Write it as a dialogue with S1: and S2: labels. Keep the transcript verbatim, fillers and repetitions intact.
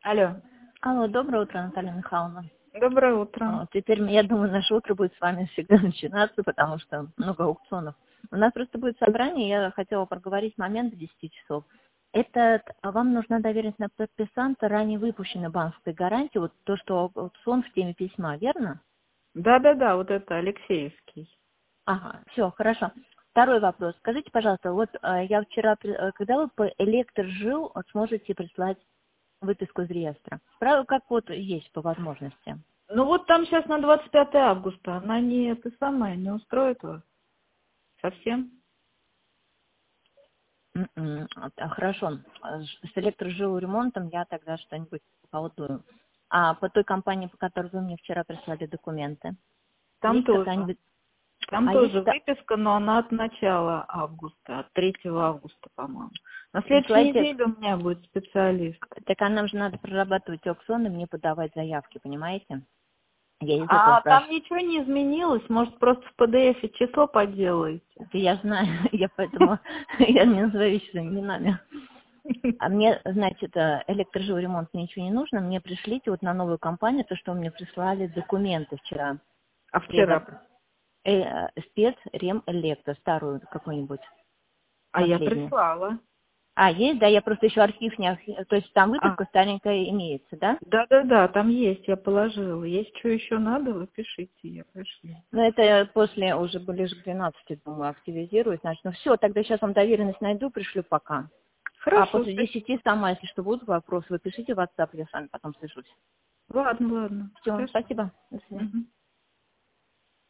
S1: Алло.
S2: Алло, доброе утро, Наталья Михайловна.
S1: Доброе утро.
S2: Вот, теперь, я думаю, наше утро будет с вами всегда начинаться, потому что много аукционов. У нас просто будет собрание, я хотела проговорить момент до десяти часов. Это вам нужна доверенность на подписанта ранее выпущенной банковской гарантии, вот то, что аукцион в теме письма, верно?
S1: Да-да-да, вот это Алексеевский.
S2: Ага, все, хорошо. Второй вопрос. Скажите, пожалуйста, вот э, я вчера, при- э, когда вы по электрожил вот сможете прислать выписку из реестра? Правда, как вот есть по возможности?
S1: Ну вот там сейчас на двадцать пятое августа. Она не это самое, не устроит вас совсем?
S2: М-м, а, Хорошо. А, ж- С электрожилремонтом я тогда что-нибудь поколдую. А по той компании, по которой вы мне вчера прислали документы,
S1: Там
S2: есть
S1: тоже.
S2: какая-нибудь...
S1: Там
S2: А есть...
S1: тоже
S2: та-
S1: выписка, но она от начала августа, от третьего августа, по-моему. На следующей
S2: Присылайте...
S1: неделе у меня будет специалист.
S2: Так а нам же надо прорабатывать аукцион и мне подавать заявки, понимаете? Я из этого
S1: А там
S2: спрашиваю.
S1: ничего не изменилось, может, просто в пэ дэ эфе число подделаете?
S2: Это я знаю, я поэтому... Я не называю вещи своими именами. А мне, значит, э, электрожилремонт ничего не нужно, мне пришлите вот на новую компанию то, что вы мне прислали документы вчера.
S1: А
S2: Я заб-
S1: вчера?
S2: э, э, спец Рем Электро, старую какую-нибудь,
S1: А я
S2: последнюю.
S1: прислала.
S2: А, есть, да, я просто еще архив не архив, то есть там
S1: А,
S2: выписка старенькая имеется, да?
S1: да-да-да, там есть, я положила. Есть что еще надо, вы пишите, я пришлю.
S2: Но это после уже ближе к двенадцати, думаю, активизируюсь. Значит, ну все, тогда сейчас вам доверенность найду, пришлю пока. А
S1: Хорошо,
S2: после
S1: спасибо.
S2: десяти сама, если что, будут вопросы, вы пишите в WhatsApp, я с вами потом свяжусь.
S1: Ладно, ладно.
S2: Все,
S1: Хорошо.
S2: спасибо. До свидания.
S1: Мгм.